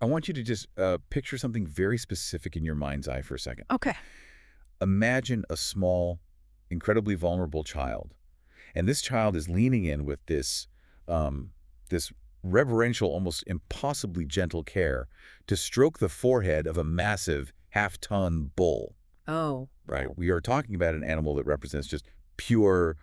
I want you to just picture something very specific in your mind's eye for a second. Okay. Imagine a small, incredibly vulnerable child. And this child is leaning in with this reverential, almost impossibly gentle care to stroke the forehead of a massive half-ton bull. Oh. Right? We are talking about an animal that represents just pure,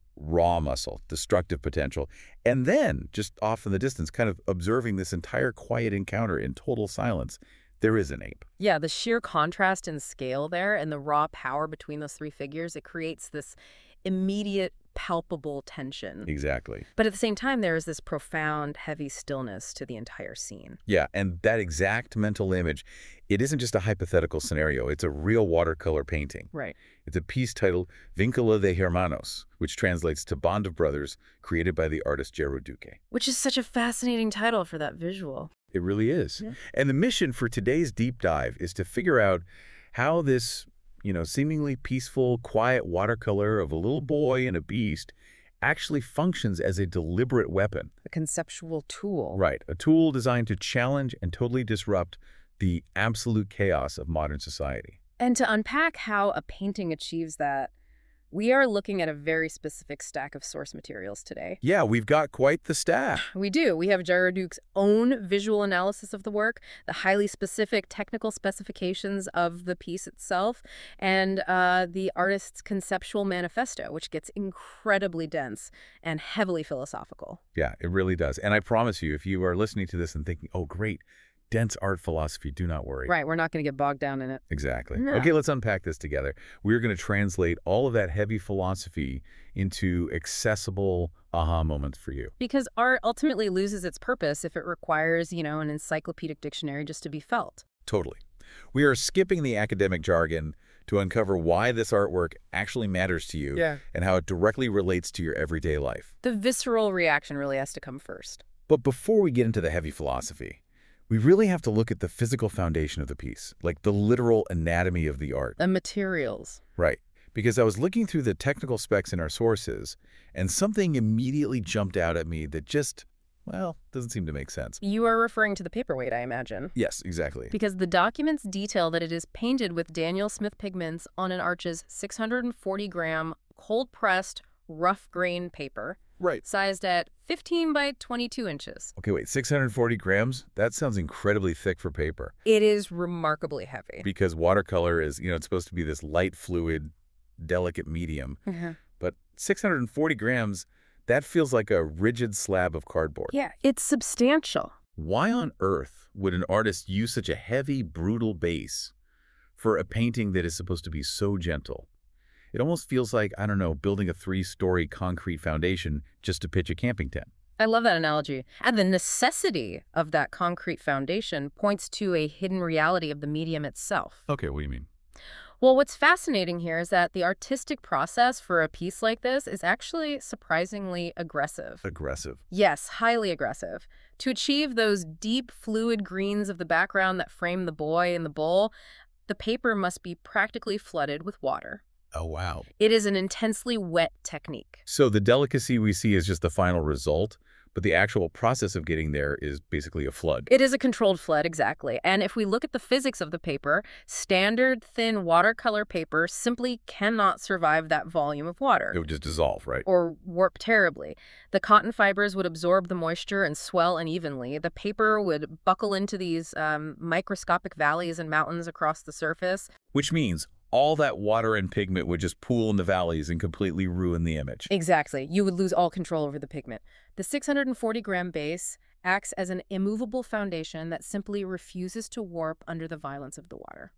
raw muscle, destructive potential. And then, just off in the distance, kind of observing this entire quiet encounter in total silence, there is an ape. Yeah, the sheer contrast in scale there and the raw power between those three figures, it creates this immediate, palpable tension. Exactly. But at the same time, there is this profound, heavy stillness to the entire scene. Yeah, and that exact mental image, it isn't just a hypothetical scenario. It's a real watercolor painting. Right. It's a piece titled Vincula de Hermanos, which translates to Bond of Brothers, created by the artist Jero Duque. Which is such a fascinating title for that visual. It really is. Yeah. And the mission for today's deep dive is to figure out how this, seemingly peaceful, quiet watercolor of a little boy and a beast actually functions as a deliberate weapon. A conceptual tool. Right. A tool designed to challenge and totally disrupt the absolute chaos of modern society. And to unpack how a painting achieves that, we are looking at a very specific stack of source materials today. Yeah, we've got quite the stack. We do. We have Jero Duque's own visual analysis of the work, the highly specific technical specifications of the piece itself, and the artist's conceptual manifesto, which gets incredibly dense and heavily philosophical. Yeah, it really does. And I promise you, if you are listening to this and thinking, oh, great, dense art philosophy, do not worry. Right, we're not going to get bogged down in it. Exactly. No. Okay, let's unpack this together. We're going to translate all of that heavy philosophy into accessible aha moments for you. Because art ultimately loses its purpose if it requires, an encyclopedic dictionary just to be felt. Totally. We are skipping the academic jargon to uncover why this artwork actually matters to you and how it directly relates to your everyday life. The visceral reaction really has to come first. But before we get into the heavy philosophy, we really have to look at the physical foundation of the piece, like the literal anatomy of the art. The materials. Right. Because I was looking through the technical specs in our sources, and something immediately jumped out at me that just, doesn't seem to make sense. You are referring to the paperweight, I imagine. Yes, exactly. Because the documents detail that it is painted with Daniel Smith pigments on an Arches 640-gram cold-pressed, rough-grain paper. Right. Sized at 15 by 22 inches. Okay, wait, 640 grams? That sounds incredibly thick for paper. It is remarkably heavy. Because watercolor is, it's supposed to be this light, fluid, delicate medium. But 640 grams, that feels like a rigid slab of cardboard. Yeah, it's substantial. Why on earth would an artist use such a heavy, brutal base for a painting that is supposed to be so gentle? It almost feels like, I don't know, building a 3-story concrete foundation just to pitch a camping tent. I love that analogy. And the necessity of that concrete foundation points to a hidden reality of the medium itself. Okay, what do you mean? Well, what's fascinating here is that the artistic process for a piece like this is actually surprisingly aggressive. Aggressive. Yes, highly aggressive. To achieve those deep, fluid greens of the background that frame the boy and the bull, the paper must be practically flooded with water. Oh, wow. It is an intensely wet technique. So the delicacy we see is just the final result, but the actual process of getting there is basically a flood. It is a controlled flood, exactly. And if we look at the physics of the paper, standard thin watercolor paper simply cannot survive that volume of water. It would just dissolve, right? Or warp terribly. The cotton fibers would absorb the moisture and swell unevenly. The paper would buckle into these microscopic valleys and mountains across the surface. Which means all that water and pigment would just pool in the valleys and completely ruin the image. Exactly. You would lose all control over the pigment. The 640-gram base acts as an immovable foundation that simply refuses to warp under the violence of the water.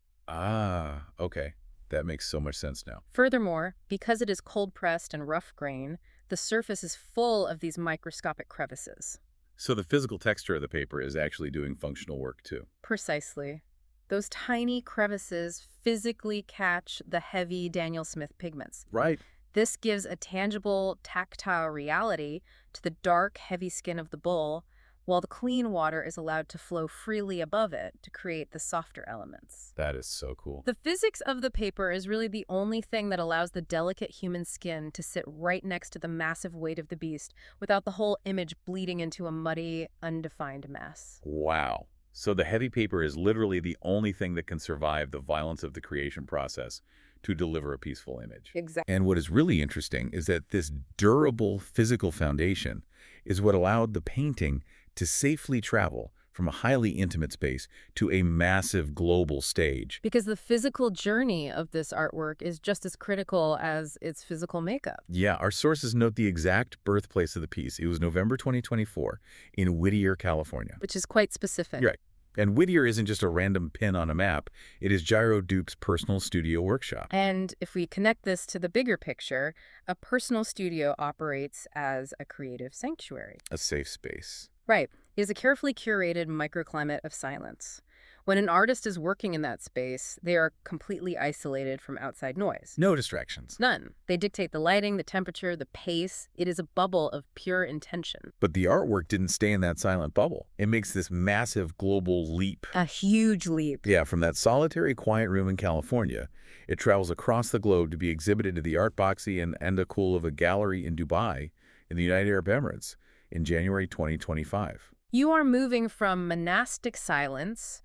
Ah, okay. That makes so much sense now. Furthermore, because it is cold-pressed and rough grain, the surface is full of these microscopic crevices. So the physical texture of the paper is actually doing functional work too. Precisely. Those tiny crevices physically catch the heavy Daniel Smith pigments. Right. This gives a tangible, tactile reality to the dark, heavy skin of the bull, while the clean water is allowed to flow freely above it to create the softer elements. That is so cool. The physics of the paper is really the only thing that allows the delicate human skin to sit right next to the massive weight of the beast without the whole image bleeding into a muddy, undefined mess. Wow. So the heavy paper is literally the only thing that can survive the violence of the creation process to deliver a peaceful image. Exactly. And what is really interesting is that this durable physical foundation is what allowed the painting to safely travel from a highly intimate space to a massive global stage. Because the physical journey of this artwork is just as critical as its physical makeup. Yeah, our sources note the exact birthplace of the piece. It was November 2024 in Whittier, California. Which is quite specific. Right. And Whittier isn't just a random pin on a map. It is Gyro Duke's personal studio workshop. And if we connect this to the bigger picture, a personal studio operates as a creative sanctuary. A safe space. Right. It is a carefully curated microclimate of silence. When an artist is working in that space, they are completely isolated from outside noise. No distractions. None. They dictate the lighting, the temperature, the pace. It is a bubble of pure intention. But the artwork didn't stay in that silent bubble. It makes this massive global leap. A huge leap. Yeah, from that solitary quiet room in California, it travels across the globe to be exhibited at the Art Boxy and Endakul of a gallery in Dubai in the United Arab Emirates in January 2025. You are moving from monastic silence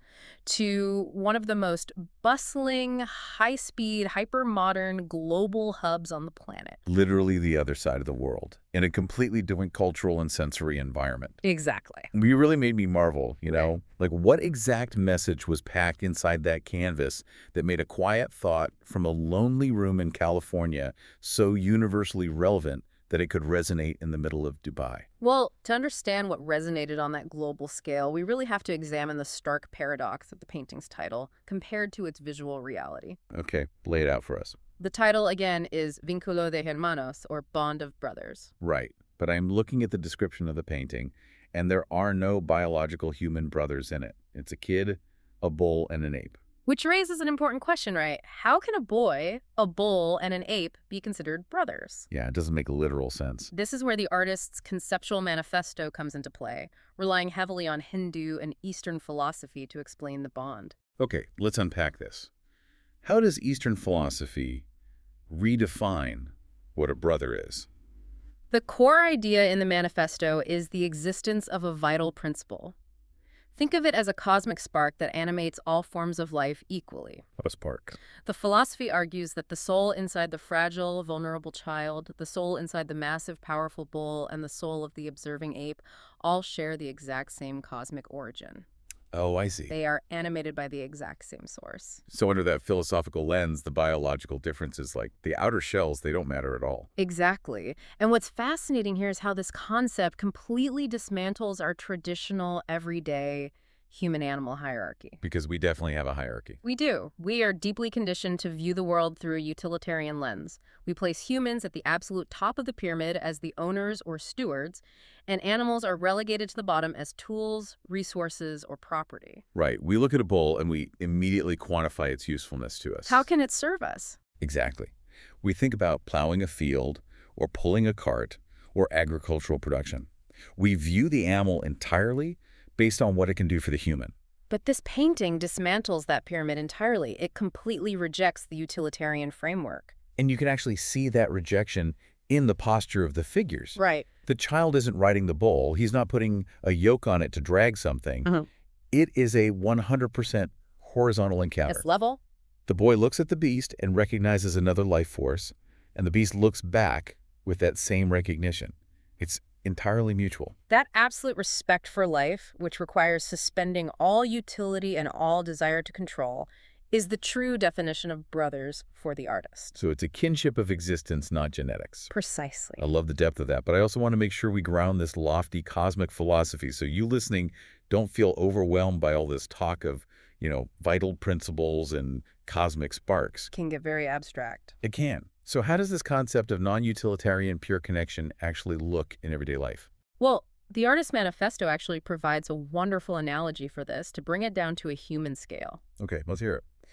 to one of the most bustling, high-speed, hyper-modern global hubs on the planet. Literally the other side of the world, in a completely different cultural and sensory environment. Exactly. You really made me marvel, you know? Like, what exact message was packed inside that canvas that made a quiet thought from a lonely room in California so universally relevant that it could resonate in the middle of Dubai? Well, to understand what resonated on that global scale, we really have to examine the stark paradox of the painting's title compared to its visual reality. Okay, lay it out for us. The title, again, is Vínculo de Hermanos, or Bond of Brothers. Right, but I'm looking at the description of the painting, and there are no biological human brothers in it. It's a kid, a bull, and an ape. Which raises an important question, right? How can a boy, a bull, and an ape be considered brothers? Yeah, it doesn't make literal sense. This is where the artist's conceptual manifesto comes into play, relying heavily on Hindu and Eastern philosophy to explain the bond. Okay, let's unpack this. How does Eastern philosophy redefine what a brother is? The core idea in the manifesto is the existence of a vital principle. Think of it as a cosmic spark that animates all forms of life equally. A spark. The philosophy argues that the soul inside the fragile, vulnerable child, the soul inside the massive, powerful bull, and the soul of the observing ape all share the exact same cosmic origin. Oh, I see. They are animated by the exact same source. So under that philosophical lens, the biological differences, like the outer shells, they don't matter at all. Exactly. And what's fascinating here is how this concept completely dismantles our traditional, everyday human-animal hierarchy. Because we definitely have a hierarchy. We do. We are deeply conditioned to view the world through a utilitarian lens. We place humans at the absolute top of the pyramid as the owners or stewards, and animals are relegated to the bottom as tools, resources, or property. Right. We look at a bull and we immediately quantify its usefulness to us. How can it serve us? Exactly. We think about plowing a field or pulling a cart or agricultural production. We view the animal entirely based on what it can do for the human. But this painting dismantles that pyramid entirely. It completely rejects the utilitarian framework. And you can actually see that rejection in the posture of the figures. Right. The child isn't riding the bull. He's not putting a yoke on it to drag something. It is a 100% horizontal encounter. It's level. The boy looks at the beast and recognizes another life force, and the beast looks back with that same recognition. It's entirely mutual. That absolute respect for life, which requires suspending all utility and all desire to control, is the true definition of brothers for the artist. So it's a kinship of existence, not genetics. Precisely. I love the depth of that, but I also want to make sure we ground this lofty cosmic philosophy so you listening don't feel overwhelmed by all this talk of, vital principles and cosmic sparks. Can get very abstract. It can. So how does this concept of non-utilitarian pure connection actually look in everyday life? Well, the Artist Manifesto actually provides a wonderful analogy for this to bring it down to a human scale. Okay, let's hear it.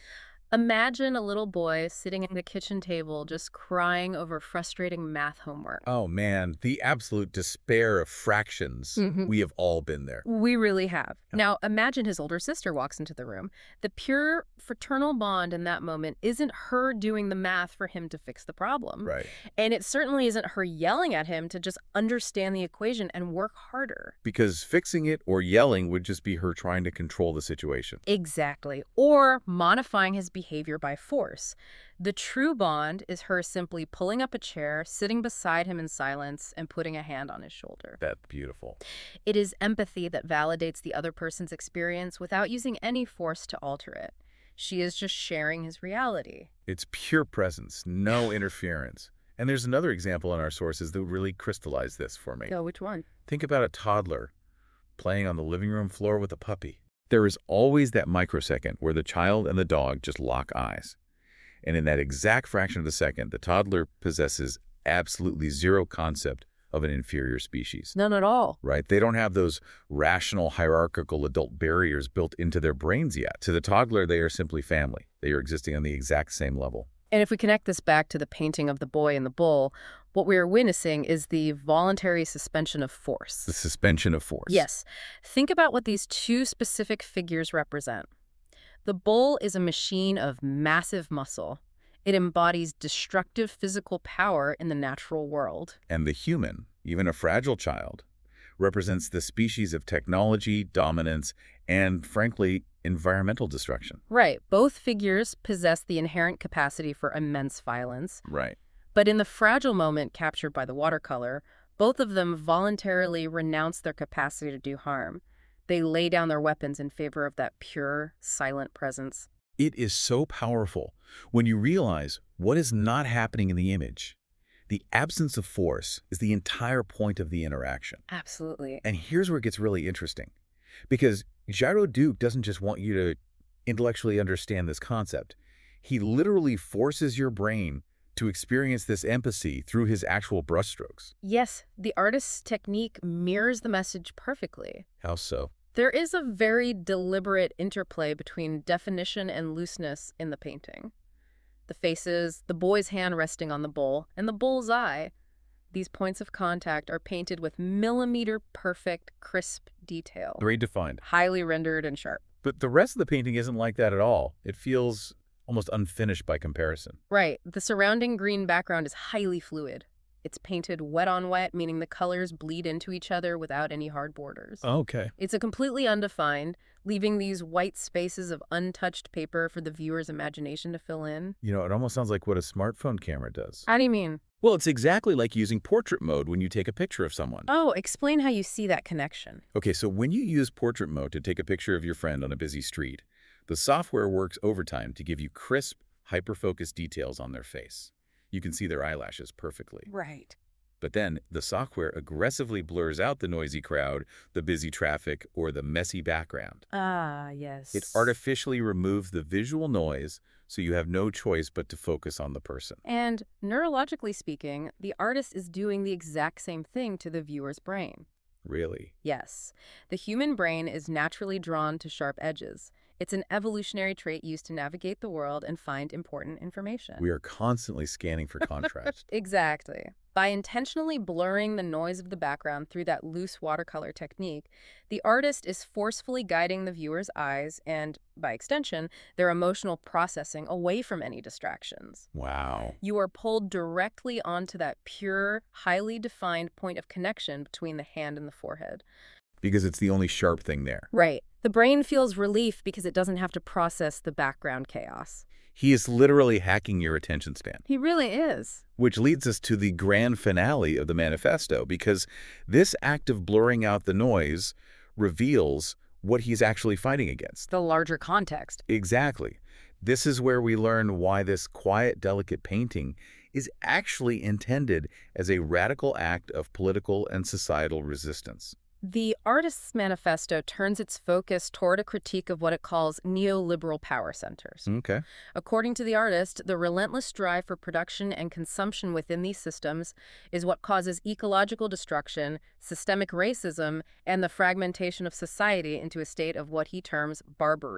Imagine a little boy sitting at the kitchen table just crying over frustrating math homework. Oh man, the absolute despair of fractions. Mhm. We have all been there. We really have. Yeah. Now, imagine his older sister walks into the room. The pure fraternal bond in that moment isn't her doing the math for him to fix the problem. Right. And it certainly isn't her yelling at him to just understand the equation and work harder. Because fixing it or yelling would just be her trying to control the situation. Exactly. Or modifying his behavior by force. The true bond is her simply pulling up a chair, sitting beside him in silence, and putting a hand on his shoulder. That's beautiful. It is empathy that validates the other person's experience without using any force to alter it. She is just sharing his reality. It's pure presence, no interference. And there's another example in our sources that really crystallized this for me. So which one? Think about a toddler playing on the living room floor with a puppy. There is always that microsecond where the child and the dog just lock eyes. And in that exact fraction of the second, the toddler possesses absolutely zero concept of an inferior species. None at all. Right? They don't have those rational, hierarchical adult barriers built into their brains yet. To the toddler, they are simply family. They are existing on the exact same level. And if we connect this back to the painting of the boy and the bull, what we are witnessing is the voluntary suspension of force. The suspension of force. Yes. Think about what these two specific figures represent. The bull is a machine of massive muscle. It embodies destructive physical power in the natural world. And the human, even a fragile child, represents the species of technology, dominance, and, frankly, environmental destruction. Right. Both figures possess the inherent capacity for immense violence. Right. But in the fragile moment captured by the watercolor, both of them voluntarily renounce their capacity to do harm. They lay down their weapons in favor of that pure, silent presence. It is so powerful when you realize what is not happening in the image. The absence of force is the entire point of the interaction. Absolutely. And here's where it gets really interesting. Because Gyro Duke doesn't just want you to intellectually understand this concept. He literally forces your brain to experience this empathy through his actual brushstrokes. Yes, the artist's technique mirrors the message perfectly. How so? There is a very deliberate interplay between definition and looseness in the painting. The faces, the boy's hand resting on the bull, and the bull's eye. These points of contact are painted with millimeter-perfect, crisp detail. Very defined. Highly rendered and sharp. But the rest of the painting isn't like that at all. It feels almost unfinished by comparison. Right. The surrounding green background is highly fluid. It's painted wet on wet, meaning the colors bleed into each other without any hard borders. Okay. It's a completely undefined, leaving these white spaces of untouched paper for the viewer's imagination to fill in. You know, it almost sounds like what a smartphone camera does. How do you mean? Well, it's exactly like using portrait mode when you take a picture of someone. Oh, explain how you see that connection. Okay, so when you use portrait mode to take a picture of your friend on a busy street, the software works overtime to give you crisp, hyper-focused details on their face. You can see their eyelashes perfectly. Right. But then the software aggressively blurs out the noisy crowd, the busy traffic, or the messy background. Ah, yes. It artificially removes the visual noise, so you have no choice but to focus on the person. And neurologically speaking, the artist is doing the exact same thing to the viewer's brain. Really? Yes. The human brain is naturally drawn to sharp edges. It's an evolutionary trait used to navigate the world and find important information. We are constantly scanning for contrast. Exactly. By intentionally blurring the noise of the background through that loose watercolor technique, the artist is forcefully guiding the viewer's eyes and, by extension, their emotional processing away from any distractions. Wow. You are pulled directly onto that pure, highly defined point of connection between the hand and the forehead. Because it's the only sharp thing there. Right. The brain feels relief because it doesn't have to process the background chaos. He is literally hacking your attention span. He really is. Which leads us to the grand finale of the manifesto, because this act of blurring out the noise reveals what he's actually fighting against. The larger context. Exactly. This is where we learn why this quiet, delicate painting is actually intended as a radical act of political and societal resistance. The artist's manifesto turns its focus toward a critique of what it calls neoliberal power centers. Okay. According to the artist, the relentless drive for production and consumption within these systems is what causes ecological destruction, systemic racism, and the fragmentation of society into a state of what he terms barbarity.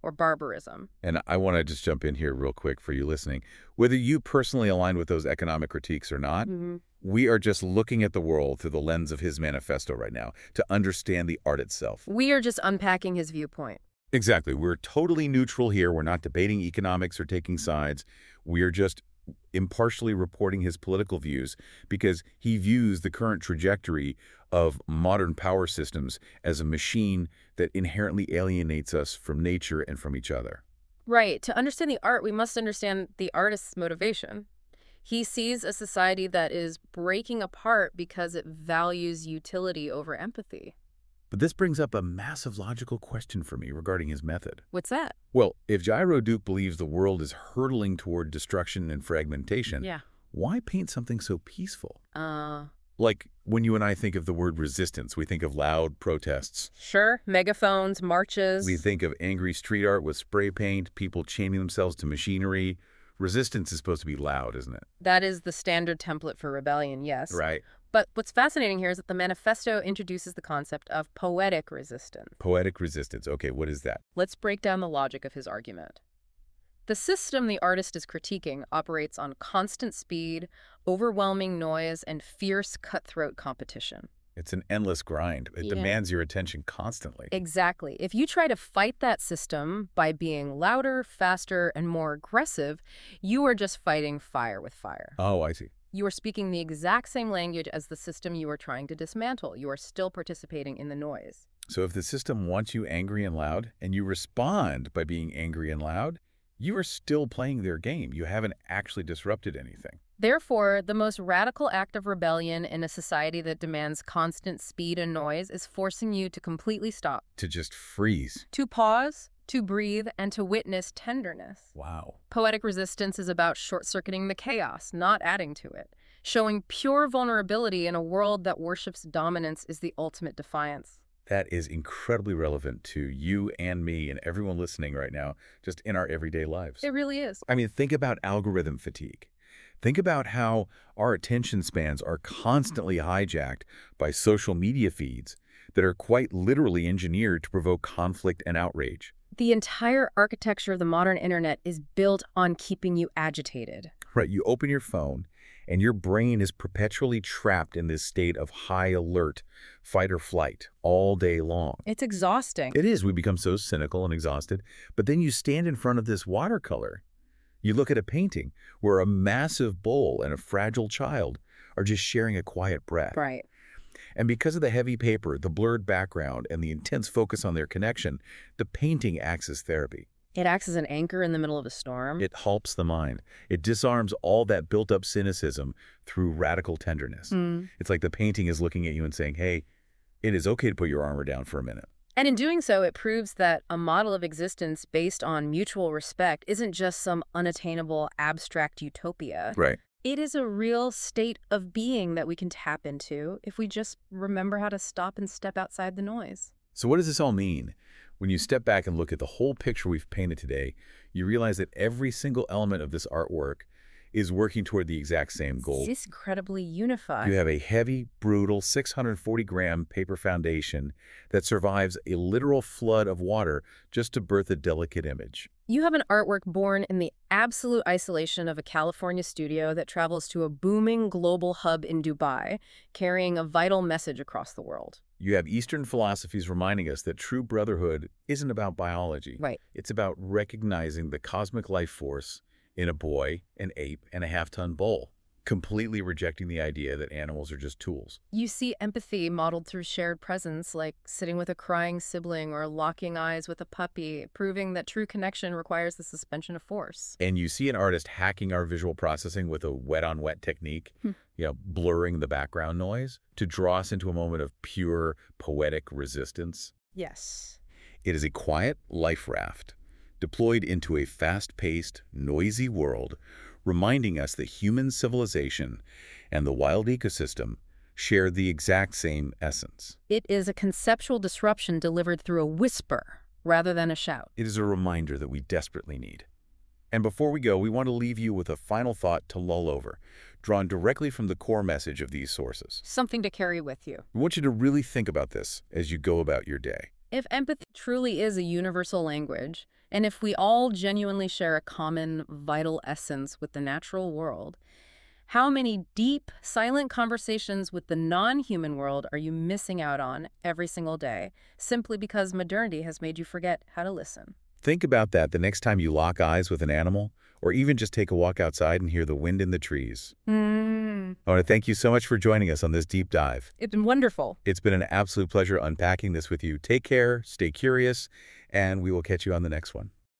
or barbarism. And I want to just jump in here real quick for you listening. Whether you personally align with those economic critiques or not, we are just looking at the world through the lens of his manifesto right now to understand the art itself. We are just unpacking his viewpoint. Exactly. We're totally neutral here. We're not debating economics or taking sides. We are just impartially reporting his political views because he views the current trajectory of modern power systems as a machine that inherently alienates us from nature and from each other. Right. To understand the art, we must understand the artist's motivation. He sees a society that is breaking apart because it values utility over empathy. But this brings up a massive logical question for me regarding his method. What's that? Well, if Jairo Duke believes the world is hurtling toward destruction and fragmentation, Yeah. why paint something so peaceful? Uh, Like when you and I think of the word resistance, we think of loud protests. Sure. Megaphones, marches. We think of angry street art with spray paint, people chaining themselves to machinery. Resistance is supposed to be loud, isn't it? That is the standard template for rebellion, yes. Right. But what's fascinating here is that the manifesto introduces the concept of poetic resistance. Poetic resistance. Okay, what is that? Let's break down the logic of his argument. The system the artist is critiquing operates on constant speed, overwhelming noise, and fierce cutthroat competition. It's an endless grind. It Yeah. demands your attention constantly. Exactly. If you try to fight that system by being louder, faster, and more aggressive, you are just fighting fire with fire. Oh, I see. You are speaking the exact same language as the system you are trying to dismantle. You are still participating in the noise. So if the system wants you angry and loud, and you respond by being angry and loud, you are still playing their game. You haven't actually disrupted anything. Therefore, the most radical act of rebellion in a society that demands constant speed and noise is forcing you to completely stop, To just freeze. to pause, to breathe, and to witness tenderness. Wow. Poetic resistance is about short-circuiting the chaos, not adding to it. Showing pure vulnerability in a world that worships dominance is the ultimate defiance. That is incredibly relevant to you and me and everyone listening right now, just in our everyday lives. It really is. I mean, think about algorithm fatigue. Think about how our attention spans are constantly hijacked by social media feeds that are quite literally engineered to provoke conflict and outrage. The entire architecture of the modern internet is built on keeping you agitated. Right, you open your phone and your brain is perpetually trapped in this state of high alert, fight or flight, all day long. It's exhausting. It is. We become so cynical and exhausted. But then you stand in front of this watercolor. You look at a painting where a massive bull and a fragile child are just sharing a quiet breath. Right. And because of the heavy paper, the blurred background, and the intense focus on their connection, the painting acts as therapy. It acts as an anchor in the middle of a storm. It helps the mind. It disarms all that built-up cynicism through radical tenderness. It's like the painting is looking at you and saying, hey, it is okay to put your armor down for a minute. And in doing so, it proves that a model of existence based on mutual respect isn't just some unattainable abstract utopia. Right. It is a real state of being that we can tap into if we just remember how to stop and step outside the noise. So what does this all mean? When you step back and look at the whole picture we've painted today, you realize that every single element of this artwork is working toward the exact same goal. It's incredibly unified. You have a heavy, brutal 640-gram paper foundation that survives a literal flood of water just to birth a delicate image. You have an artwork born in the absolute isolation of a California studio that travels to a booming global hub in Dubai, carrying a vital message across the world. You have Eastern philosophies reminding us that true brotherhood isn't about biology. Right. It's about recognizing the cosmic life force in a boy, an ape, and a half-ton bull, completely rejecting the idea that animals are just tools. You see empathy modeled through shared presence, like sitting with a crying sibling or locking eyes with a puppy, proving that true connection requires the suspension of force. And you see an artist hacking our visual processing with a wet-on-wet technique, blurring the background noise to draw us into a moment of pure poetic resistance. Yes. It is a quiet life raft deployed into a fast-paced, noisy world, reminding us that human civilization and the wild ecosystem share the exact same essence. It is a conceptual disruption delivered through a whisper rather than a shout. It is a reminder that we desperately need. And before we go, we want to leave you with a final thought to lull over, drawn directly from the core message of these sources. Something to carry with you. We want you to really think about this as you go about your day. If empathy truly is a universal language, and if we all genuinely share a common, vital essence with the natural world, how many deep, silent conversations with the non-human world are you missing out on every single day, simply because modernity has made you forget how to listen? Think about that the next time you lock eyes with an animal, or even just take a walk outside and hear the wind in the trees. I want to thank you so much for joining us on this deep dive. It's been wonderful. It's been an absolute pleasure unpacking this with you. Take care, stay curious, and we will catch you on the next one.